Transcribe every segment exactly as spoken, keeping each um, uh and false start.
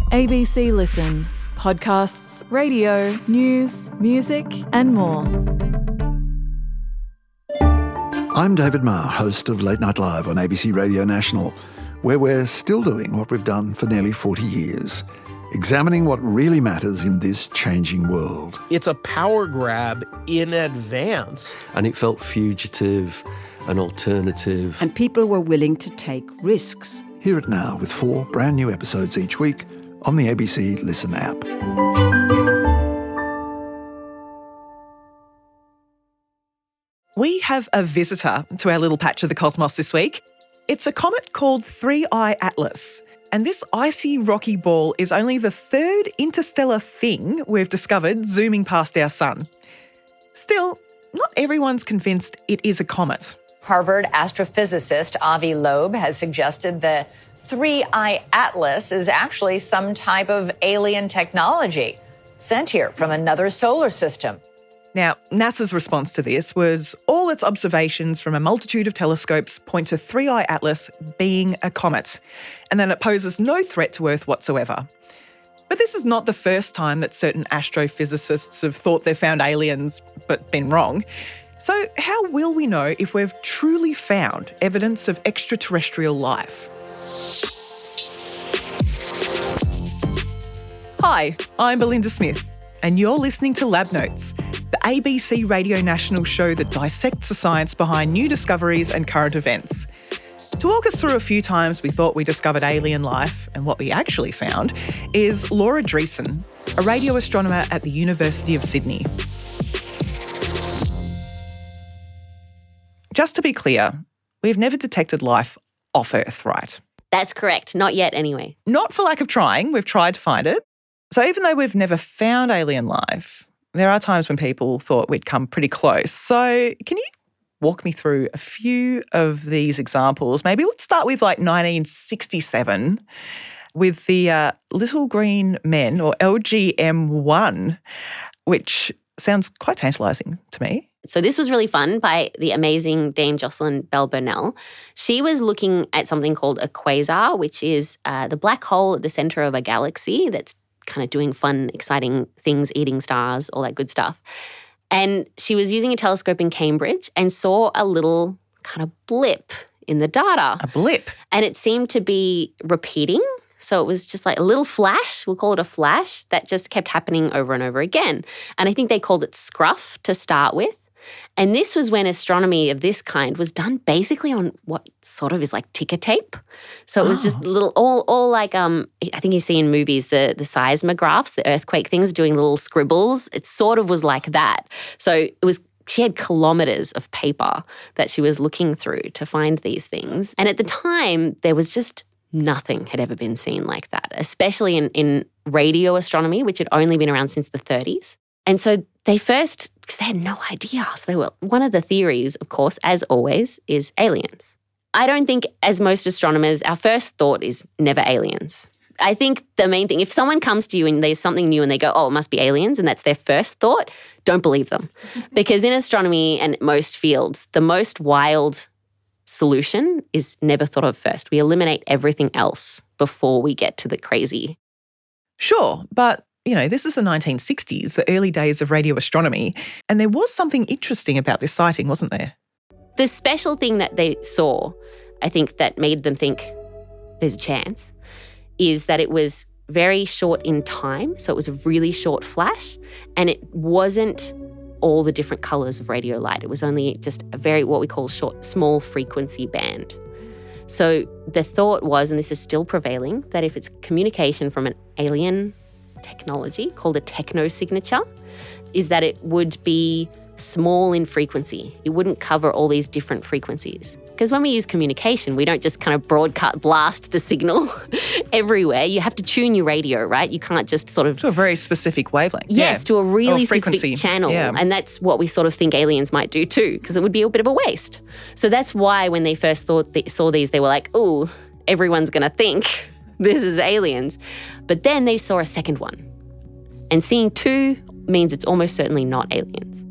A B C Listen. Podcasts, radio, news, music and more. I'm David Marr, host of Late Night Live on A B C Radio National, where we're still doing what we've done for nearly forty years, examining what really matters in this changing world. It's a power grab in advance. And it felt fugitive and alternative. And people were willing to take risks. Hear it now with four brand new episodes each week on the A B C Listen app. We have a visitor to our little patch of the cosmos this week. It's a comet called three I Atlas. And this icy rocky ball is only the third interstellar thing we've discovered zooming past our sun. Still, not everyone's convinced it is a comet. Harvard astrophysicist Avi Loeb has suggested the three I Atlas is actually some type of alien technology sent here from another solar system. Now, NASA's response to this was all its observations from a multitude of telescopes point to three I Atlas being a comet, and that it poses no threat to Earth whatsoever. But this is not the first time that certain astrophysicists have thought they've found aliens but been wrong. So how will we know if we've truly found evidence of extraterrestrial life? Hi, I'm Belinda Smith, and you're listening to Lab Notes, the A B C Radio National show that dissects the science behind new discoveries and current events. To walk us through a few times we thought we discovered alien life and what we actually found is Laura Dreesen, a radio astronomer at the University of Sydney. Just to be clear, we've never detected life off Earth, right? That's correct. Not yet, anyway. Not for lack of trying. We've tried to find it. So even though we've never found alien life, there are times when people thought we'd come pretty close. So can you walk me through a few of these examples? Maybe let's start with like nineteen sixty-seven with the uh, Little Green Men, or L G M one, which sounds quite tantalising to me. So this was really fun by the amazing Dame Jocelyn Bell Burnell. She was looking at something called a quasar, which is uh, the black hole at the centre of a galaxy that's kind of doing fun, exciting things, eating stars, all that good stuff. And she was using a telescope in Cambridge and saw a little kind of blip in the data. A blip? And it seemed to be repeating. So it was just like a little flash, we'll call it a flash, that just kept happening over and over again. And I think they called it scruff to start with. And this was when astronomy of this kind was done basically on what sort of is like ticker tape. So it was oh. just little, all all like, um, I think you see in movies the, the seismographs, the earthquake things, doing little scribbles. It sort of was like that. So it was, she had kilometres of paper that she was looking through to find these things. And at the time, there was just nothing had ever been seen like that, especially in, in radio astronomy, which had only been around since the thirties. And so they first, because they had no idea, so they were, one of the theories, of course, as always, is aliens. I don't think, as most astronomers, our first thought is never aliens. I think the main thing, if someone comes to you and there's something new and they go, oh, it must be aliens, and that's their first thought, don't believe them. Because in astronomy and most fields, the most wild solution is never thought of first. We eliminate everything else before we get to the crazy. Sure, but you know, this is the nineteen sixties, the early days of radio astronomy, and there was something interesting about this sighting, wasn't there? The special thing that they saw, I think, that made them think there's a chance, is that it was very short in time, so it was a really short flash, and it wasn't all the different colours of radio light. It was only just a very, what we call short, small frequency band. So the thought was, and this is still prevailing, that if it's communication from an alien technology called a technosignature, is that it would be small in frequency. It wouldn't cover all these different frequencies. Because when we use communication, we don't just kind of broadcast, blast the signal everywhere. You have to tune your radio, right? You can't just sort of... To a very specific wavelength. Yes, yeah. to a really frequency. specific channel. Yeah. And that's what we sort of think aliens might do too, because it would be a bit of a waste. So that's why when they first thought they saw these, they were like, oh, everyone's going to think this is aliens. But then they saw a second one. And seeing two means it's almost certainly not aliens.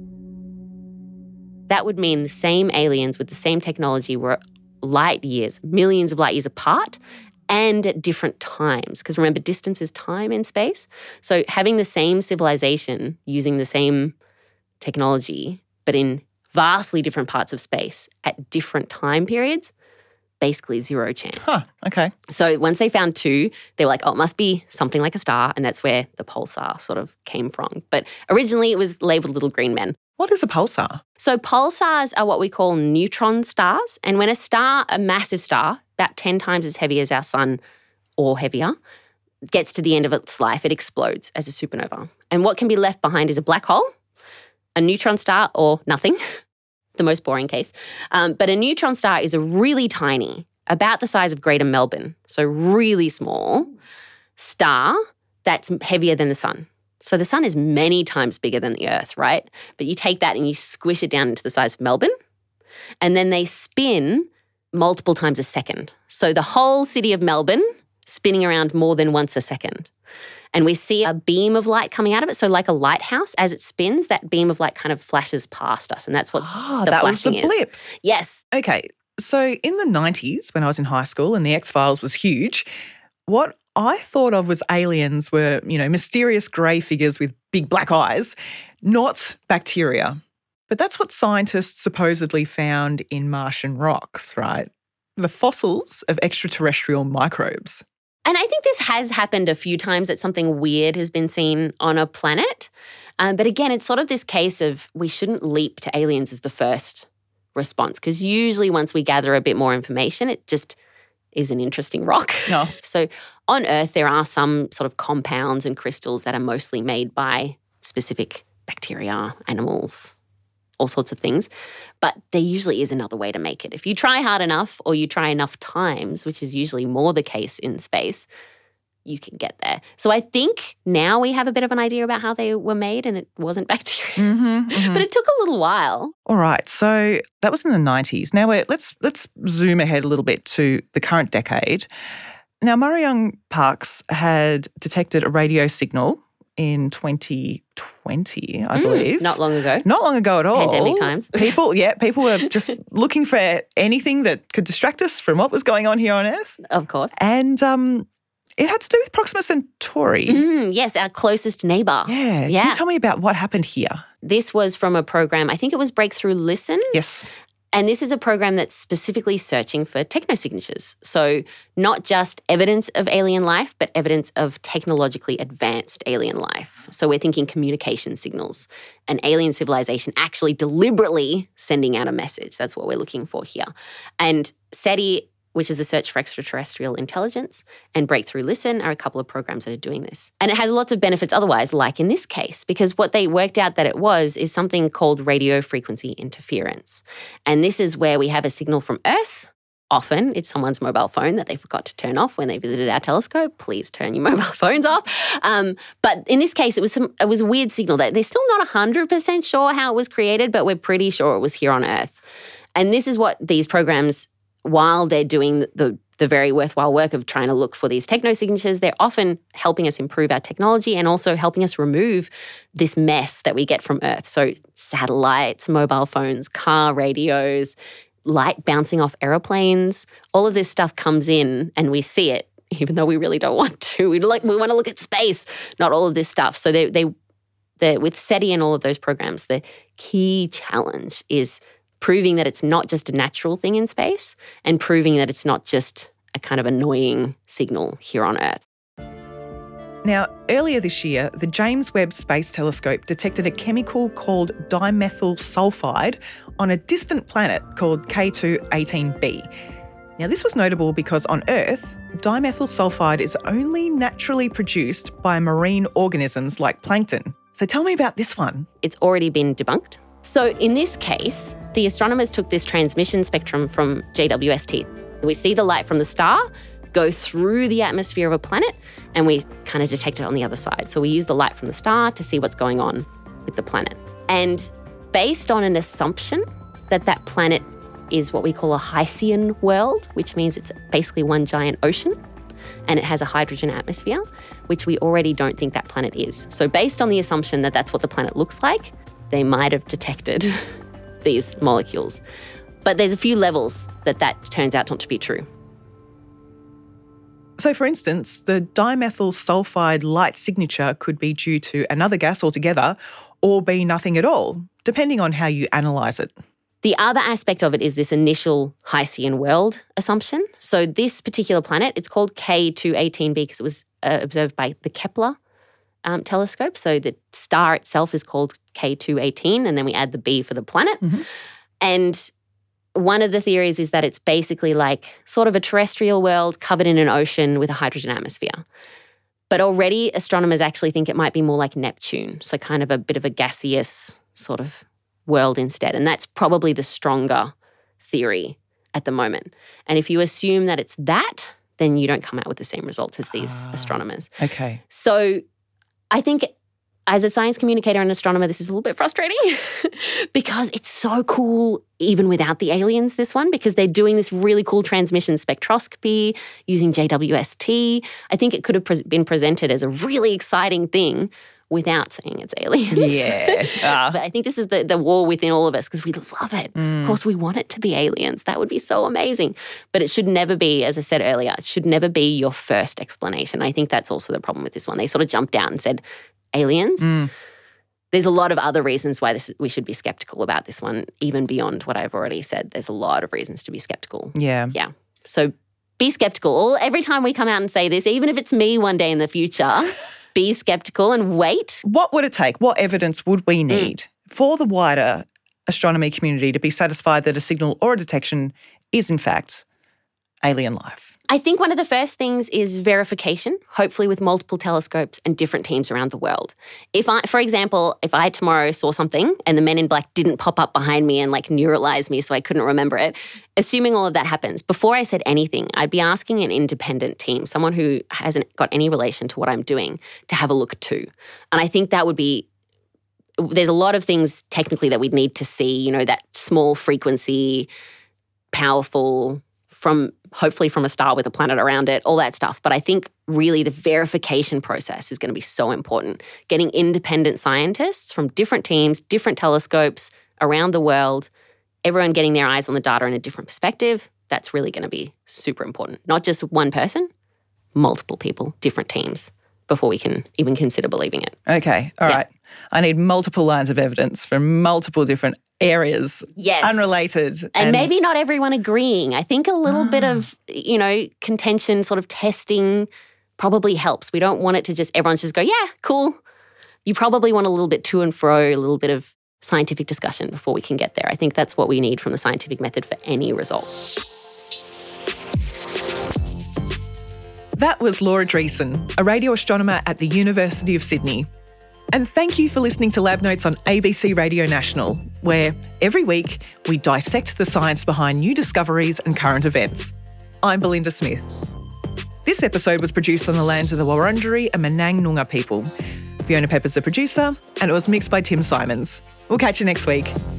That would mean the same aliens with the same technology were light years, millions of light years apart, and at different times. Because remember, distance is time in space. So having the same civilization using the same technology, but in vastly different parts of space at different time periods, basically zero chance. Huh, okay. So once they found two, they were like, oh, it must be something like a star, and that's where the pulsar sort of came from. But originally it was labelled little green men. What is a pulsar? So pulsars are what we call neutron stars. And when a star, a massive star, about ten times as heavy as our sun or heavier, gets to the end of its life, it explodes as a supernova. And what can be left behind is a black hole, a neutron star, or nothing, the most boring case. Um, but a neutron star is a really tiny, about the size of Greater Melbourne, so really small, star that's heavier than the sun. So the sun is many times bigger than the Earth, right? But you take that and you squish it down into the size of Melbourne, and then they spin multiple times a second. So the whole city of Melbourne spinning around more than once a second. And we see a beam of light coming out of it. So like a lighthouse, as it spins, that beam of light kind of flashes past us. And that's what Oh, the that was flashing the blip. is. Yes. Okay, so in the nineties, when I was in high school and the X-Files was huge, what I thought of was aliens were, you know, mysterious grey figures with big black eyes, not bacteria. But that's what scientists supposedly found in Martian rocks, right? The fossils of extraterrestrial microbes. And I think this has happened a few times that something weird has been seen on a planet. Um, but again, it's sort of this case of we shouldn't leap to aliens as the first response, because usually once we gather a bit more information, it just is an interesting rock. No. So on Earth, there are some sort of compounds and crystals that are mostly made by specific bacteria, animals, all sorts of things. But there usually is another way to make it. If you try hard enough or you try enough times, which is usually more the case in space, you can get there. So I think now we have a bit of an idea about how they were made, and it wasn't bacteria. Mm-hmm, mm-hmm. But it took a little while. All right, so that was in the nineties. Now we're, let's let's zoom ahead a little bit to the current decade. Now Murray Young Parkes had detected a radio signal in twenty twenty, I Mm, believe. not long ago. Not long ago at all. Pandemic times. People, yeah, people were just looking for anything that could distract us from what was going on here on Earth. Of course. And um, it had to do with Proxima Centauri. Mm, yes, our closest neighbour. Yeah. Yeah. Can you tell me about what happened here? This was from a program, I think it was Breakthrough Listen. Yes. And this is a program that's specifically searching for technosignatures. So not just evidence of alien life, but evidence of technologically advanced alien life. So we're thinking communication signals, an alien civilization actually deliberately sending out a message. That's what we're looking for here. And SETI, which is the Search for Extraterrestrial Intelligence, and Breakthrough Listen are a couple of programs that are doing this. And it has lots of benefits otherwise, like in this case, because what they worked out that it was is something called radio frequency interference. And this is where we have a signal from Earth. Often it's someone's mobile phone that they forgot to turn off when they visited our telescope. Please turn your mobile phones off. Um, but in this case, it was some, it was a weird signal that they're still not one hundred percent sure how it was created, but we're pretty sure it was here on Earth. And this is what these programs, while they're doing the, the very worthwhile work of trying to look for these technosignatures, they're often helping us improve our technology and also helping us remove this mess that we get from Earth. So satellites, mobile phones, car radios, light bouncing off aeroplanes, all of this stuff comes in and we see it, even though we really don't want to. We like we want to look at space, not all of this stuff. So they they they with SETI and all of those programs, the key challenge is proving that it's not just a natural thing in space and proving that it's not just a kind of annoying signal here on Earth. Now, earlier this year, the James Webb Space Telescope detected a chemical called dimethyl sulfide on a distant planet called K two eighteen b. Now, this was notable because on Earth, dimethyl sulfide is only naturally produced by marine organisms like plankton. So tell me about this one. It's already been debunked. So in this case, the astronomers took this transmission spectrum from J W S T. We see the light from the star go through the atmosphere of a planet and we kind of detect it on the other side. So we use the light from the star to see what's going on with the planet. And based on an assumption that that planet is what we call a Hycean world, which means it's basically one giant ocean and it has a hydrogen atmosphere, which we already don't think that planet is. So based on the assumption that that's what the planet looks like, they might have detected these molecules. But there's a few levels that that turns out not to be true. So, for instance, the dimethyl sulfide light signature could be due to another gas altogether or be nothing at all, depending on how you analyse it. The other aspect of it is this initial Hycean world assumption. So this particular planet, it's called K two eighteen b because it was uh, observed by the Kepler um, telescope. So the star itself is called K two eighteen, and then we add the B for the planet. Mm-hmm. And one of the theories is that it's basically like sort of a terrestrial world covered in an ocean with a hydrogen atmosphere. But already astronomers actually think it might be more like Neptune, so kind of a bit of a gaseous sort of world instead. And that's probably the stronger theory at the moment. And if you assume that it's that, then you don't come out with the same results as these ah, astronomers. Okay. So I think as a science communicator and astronomer, this is a little bit frustrating because it's so cool even without the aliens, this one, because they're doing this really cool transmission spectroscopy using J W S T. I think it could have pre- been presented as a really exciting thing without saying it's aliens. Yeah. Ah. But I think this is the, the war within all of us because we love it. Mm. Of course, we want it to be aliens. That would be so amazing. But it should never be, as I said earlier, it should never be your first explanation. I think that's also the problem with this one. They sort of jumped out and said, aliens. Mm. There's a lot of other reasons why this, we should be skeptical about this one, even beyond what I've already said. There's a lot of reasons to be skeptical. Yeah. Yeah. So be skeptical. Every time we come out and say this, even if it's me one day in the future, be skeptical and wait. What would it take? What evidence would we need mm. for the wider astronomy community to be satisfied that a signal or a detection is in fact alien life? I think one of the first things is verification, hopefully with multiple telescopes and different teams around the world. If I, for example, if I tomorrow saw something and the Men in Black didn't pop up behind me and like neuralize me so I couldn't remember it, assuming all of that happens, before I said anything, I'd be asking an independent team, someone who hasn't got any relation to what I'm doing, to have a look too. And I think that would be, there's a lot of things technically that we'd need to see, you know, that small frequency, powerful, from hopefully from a star with a planet around it, all that stuff. But I think really the verification process is going to be so important. Getting independent scientists from different teams, different telescopes around the world, everyone getting their eyes on the data in a different perspective, that's really going to be super important. Not just one person, multiple people, different teams, before we can even consider believing it. Okay, all yeah. right. I need multiple lines of evidence from multiple different areas, yes. unrelated. And, and maybe not everyone agreeing. I think a little ah. bit of, you know, contention, sort of testing probably helps. We don't want it to just, everyone just go, yeah, cool. You probably want a little bit to and fro, a little bit of scientific discussion before we can get there. I think that's what we need from the scientific method for any result. That was Laura Dreesen, a radio astronomer at the University of Sydney. And thank you for listening to Lab Notes on A B C Radio National, where every week we dissect the science behind new discoveries and current events. I'm Belinda Smith. This episode was produced on the lands of the Wurundjeri and Menang Noongar people. Fiona Pepper's the producer, and it was mixed by Tim Simons. We'll catch you next week.